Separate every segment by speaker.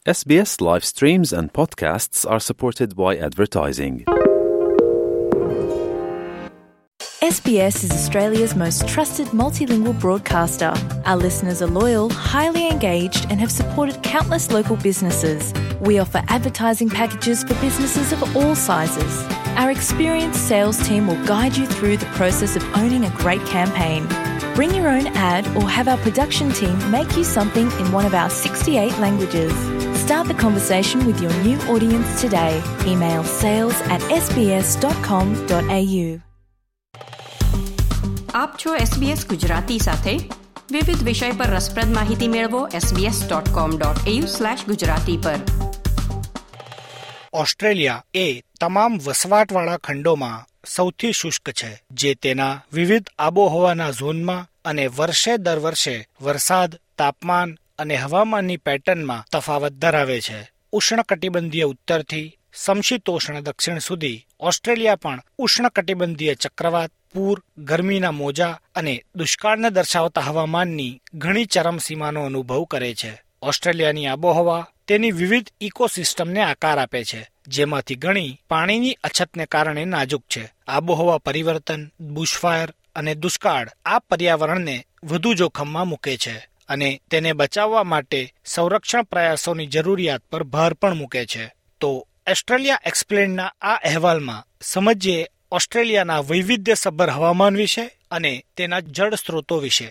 Speaker 1: SBS live streams and podcasts are supported by advertising.
Speaker 2: SBS is Australia's most trusted multilingual broadcaster. Our listeners are loyal, highly engaged, and have supported countless local businesses. We offer advertising packages for businesses of all sizes. Our experienced sales team will guide you through the process of owning a great campaign. Bring your own ad or have our production team make you something in one of our 68 languages. Start the conversation with your new audience today. Email sales@sbs.com.au.
Speaker 3: આપ છો SBS Gujarati સાથે વિવિધ વિષય પર રસપ્રદ માહિતી મેળવો sbs.com.au/gujarati પર.
Speaker 4: ઓસ્ટ્રેલિયા એ તમામ વસવાટવાળા ખંડોમાં સૌથી શુષ્ક છે, જે તેના વિવિધ આબોહવાના ઝોનમાં અને વર્ષે દર વર્ષે વરસાદ, તાપમાન અને હવામાનની પેટર્નમાં તફાવત ધરાવે છે. ઉષ્ણકટિબંધીય ઉત્તરથી સમશીતોષ્ણ દક્ષિણ સુધી ઓસ્ટ્રેલિયા પણ ઉષ્ણકટિબંધીય ચક્રવાત, પૂર, ગરમીના મોજા અને દુષ્કાળને દર્શાવતા હવામાનની ઘણી ચરમસીમાનો અનુભવ કરે છે. ઓસ્ટ્રેલિયાની આબોહવા તેની વિવિધ ઇકોસિસ્ટમને આકાર આપે છે, જેમાંથી ઘણી પાણીની અછતને કારણે નાજુક છે. આબોહવા પરિવર્તન, બુશફાયર અને દુષ્કાળ આ પર્યાવરણને વધુ જોખમમાં મૂકે છે અને તેને બચાવવા માટે સંરક્ષણ પ્રયાસોની જરૂરિયાત પર ભાર પણ મૂકે છે. તો ઓસ્ટ્રેલિયા એક્સપ્લેન્ડના આ અહેવાલમાં સમજીએ ઓસ્ટ્રેલિયાના વૈવિધ્યસભર હવામાન વિશે અને તેના જળ સ્ત્રોતો વિશે.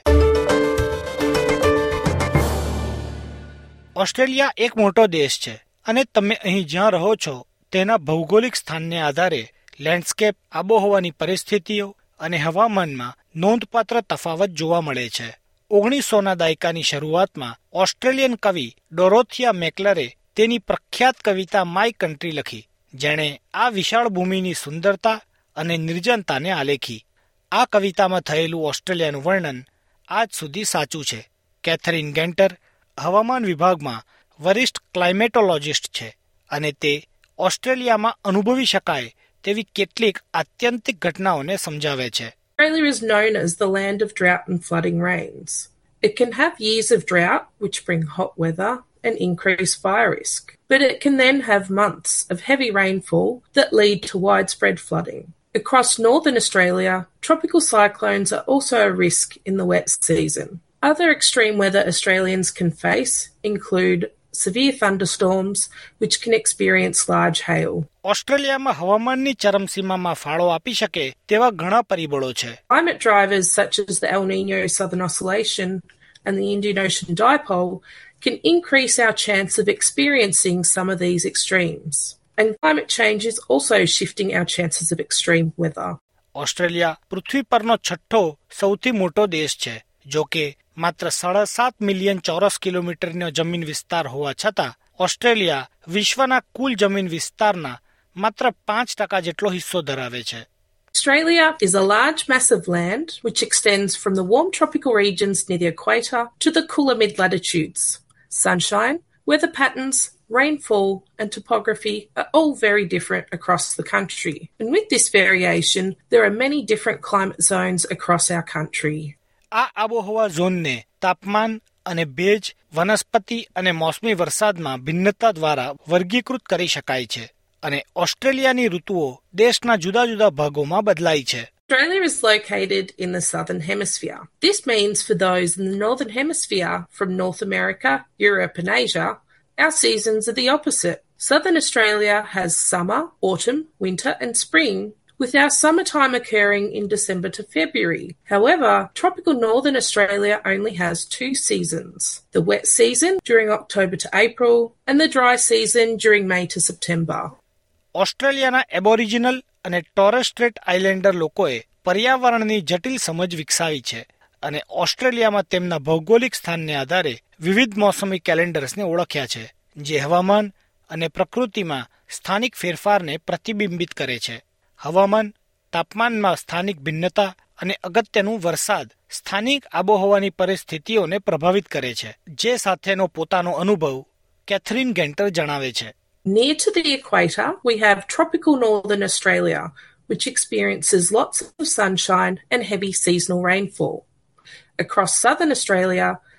Speaker 4: ઓસ્ટ્રેલિયા એક મોટો દેશ છે અને તમે અહીં જ્યાં રહો છો તેના ભૌગોલિક સ્થાનને આધારે લેન્ડસ્કેપ, આબોહવાની પરિસ્થિતિઓ અને હવામાનમાં નોંધપાત્ર તફાવત જોવા મળે છે. 1900ના દાયકાની શરૂઆતમાં ઓસ્ટ્રેલિયન કવિ ડોરોથિયા મેકલરે તેની પ્રખ્યાત કવિતા માય કન્ટ્રી લખી, જેણે આ વિશાળ ભૂમિની સુંદરતા અને નિર્જનતાને આલેખી. આ કવિતામાં થયેલું ઓસ્ટ્રેલિયાનું વર્ણન આજ સુધી સાચું છે. કેથરીન ગેન્ટર હવામાન વિભાગમાં વરિષ્ઠ ક્લાઇમેટોલોજિસ્ટ છે અને તે ઓસ્ટ્રેલિયામાં અનુભવી શકાય તેવી કેટલીક આત્યંતિક ઘટનાઓને સમજાવે છે.
Speaker 5: Australia is known as the land of drought and flooding rains. It can have years of drought, which bring hot weather and increase fire risk, but it can then have months of heavy rainfall that lead to widespread flooding. Across northern Australia, tropical cyclones are also a risk in the wet season. Other extreme weather Australians can face include severe thunderstorms, which can experience large hail.
Speaker 4: ઓસ્ટ્રેલિયામાં હવામાનની ચરમસીમામાં ફાળો આપી શકે તેવા ઘણા પરિબળો છે.
Speaker 5: Climate drivers such as the El Niño Southern Oscillation and the Indian Ocean Dipole can increase our chance of experiencing some of these extremes. And climate change is also shifting our chances of extreme weather.
Speaker 4: Australia પૃથ્વી પરનો છઠ્ઠો સૌથી મોટો દેશ છે. જો કે માત્ર 7.5 મિલિયન ચોરસ કિલોમીટરનો જમીન વિસ્તાર હોવા છતાં ઓસ્ટ્રેલિયા વિશ્વના કુલ જમીન વિસ્તારના માત્ર 5% જેટલો હિસ્સો ધરાવે છે.
Speaker 5: Australia is a large mass of land which extends from the warm tropical regions near the equator to the cooler mid-latitudes. Sunshine, weather patterns, rainfall and topography are all very different across the country. And with this variation, there are many different climate zones across our country.
Speaker 4: આ આબોહવા ઝોનને તાપમાન અને ભેજ, વનસ્પતિ અને મોસમી વરસાદમાં ભિન્નતા દ્વારા વર્ગીકૃત કરી શકાય છે અને ઓસ્ટ્રેલિયાની ઋતુઓ દેશના જુદા જુદા ભાગોમાં બદલાય છે.
Speaker 5: Australia is located in the southern hemisphere. This means for those in the northern hemisphere from North America, Europe and Asia, our seasons are the opposite. Southern Australia has summer, autumn, winter and spring, with our summertime occurring in December to February. However, tropical northern Australia only has 2 seasons, the wet season during October to April and the dry season during May to September.
Speaker 4: ઓસ્ટ્રેલિયાના Aboriginal અને Torres straight Islander લોકોએ પર્યાવરણની જટિલ સમજ વિકસાવી છે અને ઓસ્ટ્રેલિયામાં તેમના ભૌગોલિક સ્થાનને આધારે વિવિધ મોસમી કેલેન્ડર્સને ઓળખ્યા છે, જે હવામાન અને પ્રકૃતિમાં સ્થાનિક ફેરફારને પ્રતિબિંબિત કરે છે. હવામાન, તાપમાનમાં સ્થાનિક ભિન્નતા અને અગત્યનું વરસાદ સ્થાનિક આબોહવાની પરિસ્થિતિઓને પ્રભાવિત કરે છે, જે સાથેનો પોતાનો અનુભવ કેથરીન ગેન્ટર જણાવે છે.
Speaker 5: Near to the equator, we have tropical northern Australia, which experiences lots of sunshine and heavy seasonal rainfall. Across southern Australia,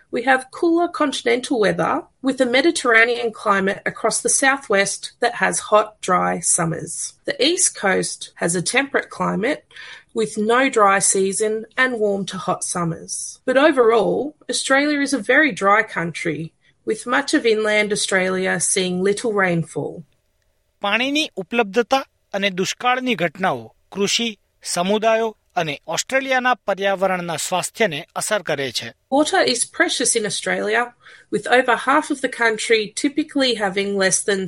Speaker 5: We have cooler continental weather with a Mediterranean climate across the southwest that has hot, dry summers. The east coast has a temperate climate with no dry season and warm to hot summers. But overall, Australia is a very dry country, with much of inland Australia seeing little rainfall.
Speaker 4: પાણીની ઉપલબ્ધતા અને દુષ્કાળની ઘટનાઓ કૃષિ, સમુદાયો અને ઓસ્ટ્રેલિયાના પર્યાવરણના સ્વાસ્થ્યને અસર કરે છે.
Speaker 5: Water is precious in Australia, with over half of the country typically having less than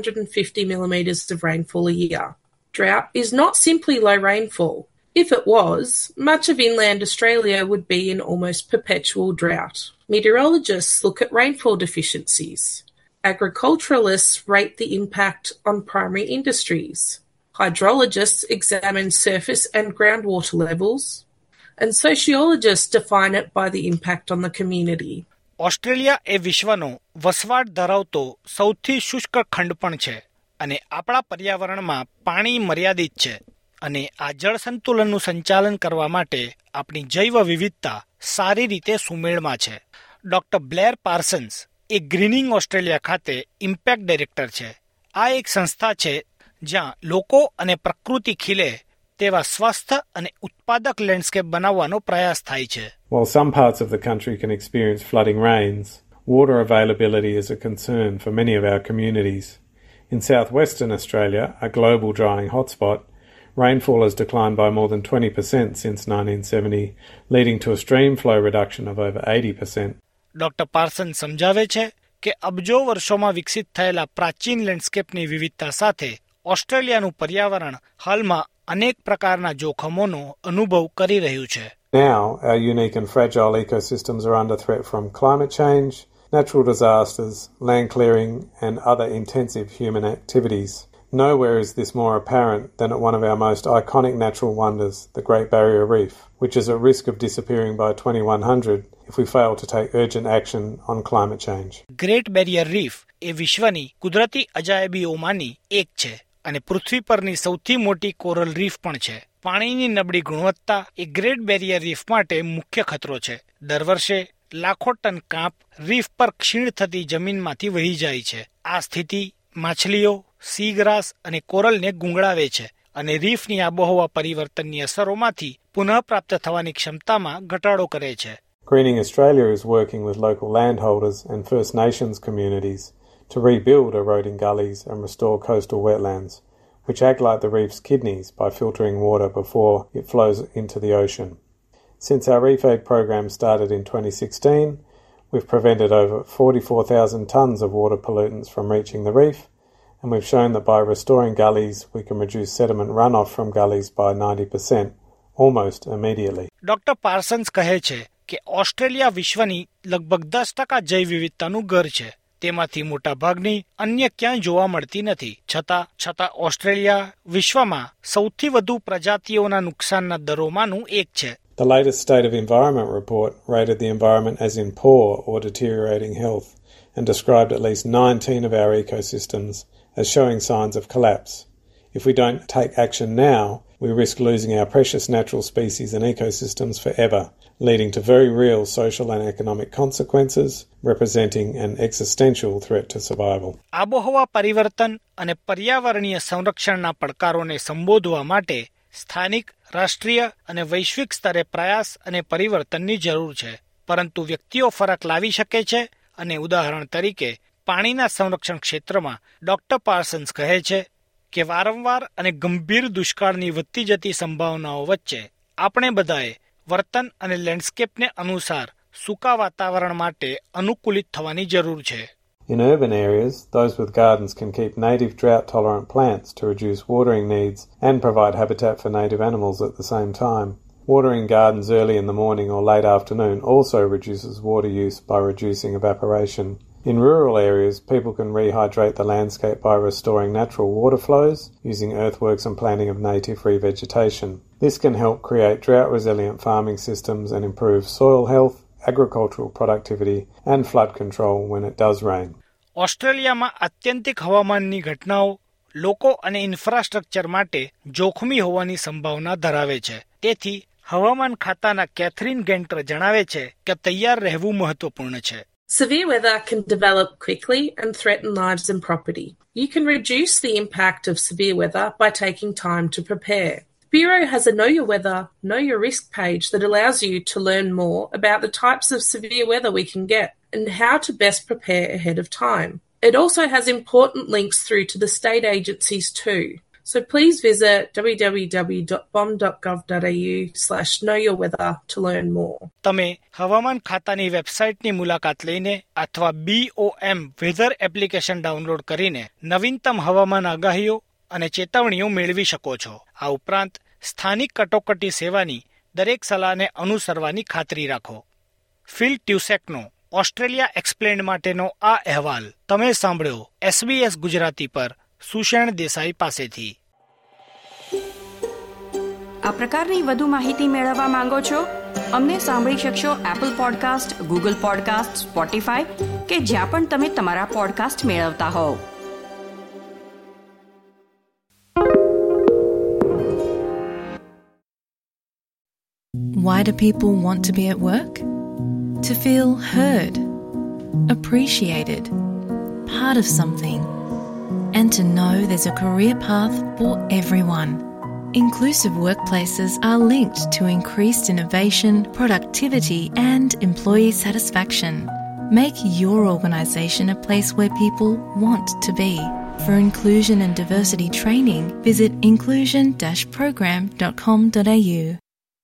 Speaker 5: 350 millimetres of rainfall a year. Drought is not simply low rainfall. If it was, much of inland Australia would be in almost perpetual drought. Meteorologists look at rainfall deficiencies. Agriculturalists rate the impact on primary industries. Hydrologists examine surface and groundwater levels, and sociologists define it by the impact on the community.
Speaker 4: Australia એ વિશ્વનો વસવાટ ધરાવતો સૌથી શુષ્ક ખંડ પણ છે અને આપણા પર્યાવરણમાં પાણી મર્યાદિત છે અને આ જળ સંતુલનનું સંચાલન કરવા માટે આપણી જૈવ વિવિધતા સારી રીતે સુમેળમાં છે. ડોક્ટર બ્લેર પાર્સન્સ એ ગ્રીનિંગ ઓસ્ટ્રેલિયા ખાતે ઇમ્પેક્ટ ડાયરેક્ટર છે. આ એક સંસ્થા છે જ્યાં લોકો અને પ્રકૃતિ ખીલે તેવા સ્વસ્થ અને ઉત્પાદક લેન્ડસ્કેપ બનાવવાનો પ્રયાસ થાય છે.
Speaker 6: While some parts of the country can experience flooding rains, water availability is a concern for many of our communities. In southwestern Australia, a global drying hotspot, rainfall has declined by more than 20% since 1970, leading to a stream flow reduction of over 80%.
Speaker 4: Doctor Parson સમજાવે છે કે અબજો વર્ષોમાં વિકસિત થયેલા પ્રાચીન લેન્ડસ્કેપની વિવિધતા સાથે ઓસ્ટ્રેલિયાનું પર્યાવરણ હાલમાં અનેક પ્રકારના જોખમોનો અનુભવ કરી રહ્યું છે.
Speaker 6: Now, our unique and fragile ecosystems are under threat from climate change, natural disasters, land clearing, and other intensive human activities. Nowhere is this more apparent than at one of our most iconic natural wonders, the Great Barrier Reef, which is at risk of disappearing by 2100 if we fail to take urgent action on climate change.
Speaker 4: Great Barrier Reef એ વિશ્વની કુદરતી અજાયબીઓમાંની એક છે અને પૃથ્વી પરની સૌથી મોટી coral reef પણ છે. પાણીની નબળી ગુણવત્તા એ ગ્રેટ બેરિયર રીફ માટે મુખ્ય ખતરો છે. દર વર્ષે લાખો ટન કાંપ રીફ પર ક્ષીણ થતી જમીનમાંથી વહી જાય છે. આ સ્થિતિ માછલીઓ, સીગ્રાસ અને કોરલને ગુંગળાવે છે અને રીફની આબોહવા પરિવર્તનની અસરોમાંથી પુનઃપ્રાપ્ત થવાની ક્ષમતામાં ઘટાડો કરે છે.
Speaker 6: Greening Australia is working with local landholders and First Nations communities to rebuild eroding gullies and restore coastal wetlands, which act like the reef's kidneys by filtering water before it flows into the ocean. Since our Reef Aid program started in 2016, we've prevented over 44,000 tonnes of water pollutants from reaching the reef, and we've shown that by restoring gullies, we can reduce sediment runoff from gullies by 90%, almost immediately.
Speaker 4: Dr. Parsons કહે છે કે Australia વિશ્વની લગભગ 10% જૈવ વિવિધતાનું ઘર છે. તેમાંથી મોટા ભાગની અન્ય ક્યાંય જોવા મળતી નથી. છતાં ઓસ્ટ્રેલિયા વિશ્વમાં સૌથી વધુ પ્રજાતિઓના નુકસાનના દરોમાંનું એક છે.
Speaker 6: The latest State of Environment report rated the environment as in poor or deteriorating health and described at least 19 of our ecosystems as showing signs of collapse. If we don't take action now, we risk losing our precious natural species and ecosystems forever, leading to very real social and economic consequences, representing an existential threat to survival.
Speaker 4: આબોહવા પરિવર્તન અને પર્યાવરણીય સંરક્ષણના પડકારોને સંબોધવા માટે સ્થાનિક, રાષ્ટ્રીય અને વૈશ્વિક સ્તરે પ્રયાસ અને પરિવર્તનની જરૂર છે. પરંતુ વ્યક્તિઓ ફરક લાવી શકે છે અને ઉદાહરણ તરીકે પાણીના સંરક્ષણ ક્ષેત્રમાં ડોક્ટર પાર્સન્સ કહે છે કે વારંવાર અને ગંભીર દુષ્કાળની વધતી જતી સંભાવનાઓ વચ્ચે આપણે બધાએ વર્તન અને લેન્ડસ્કેપને અનુસાર સૂકા વાતાવરણ માટે અનુકૂલિત થવાની જરૂર છે.
Speaker 6: In urban areas, those with gardens can keep native drought-tolerant plants to reduce watering needs and provide habitat for native animals at the same time. Watering gardens early in the morning or late afternoon also reduces water use by reducing evaporation. In rural areas, people can rehydrate the landscape by restoring natural water flows, using earthworks and planting of native revegetation. This can help create drought-resilient farming systems and improve soil health, agricultural productivity and flood control when it does rain.
Speaker 4: ઓસ્ટ્રેલિયામાં આત્યંતિક હવામાનની ઘટનાઓ લોકો અને infrastructure માટે જોખમી હોવાની સંભાવના ધરાવે છે. તેથી હવામાન ખાતાના કેથરીન ગેન્ટર જણાવે છે કે તૈયાર રહેવું મહત્વપૂર્ણ છે.
Speaker 5: Severe weather can develop quickly and threaten lives and property. You can reduce the impact of severe weather by taking time to prepare. The Bureau has a Know Your Weather, Know Your Risk page that allows you to learn more about the types of severe weather we can get and how to best prepare ahead of time. It also has important links through to the state agencies too. So please visit www.bom.gov.au/knowyourweather to learn more.
Speaker 4: તમે હવામાન ખાતાની વેબસાઇટની મુલાકાત લઈને અથવા BOM weather application download કરીને નવીનતમ હવામાન આગાહીઓ અને ચેતવણીઓ મેળવી શકો છો. આ ઉપરાંત સ્થાનિક કટોકટી સેવાની દરેક સલાહને અનુસરવાની ખાતરી રાખો. ફિલ ટ્યુસેકનો ઓસ્ટ્રેલિયા એક્સપ્લેન્ડ માટેનો આ અહેવાલ તમે સાંભળ્યો SBS ગુજરાતી પર સુષેણ દેસાઈ પાસેથી.
Speaker 3: આ પ્રકારની વધુ માહિતી મેળવવા માંગો છો? અમને સાંભળી શકશો Apple podcast, Google podcast, Spotify કે જ્યાં પણ તમે તમારા પોડકાસ્ટ મેળવતા હોવ.
Speaker 2: Why do people want to be at work? To feel heard, appreciated, part of something, and to know there's a career path for everyone. Inclusive workplaces are linked to increased innovation, productivity, and employee satisfaction. Make your organisation a place where people want to be. For inclusion and diversity training, visit inclusion-program.com.au.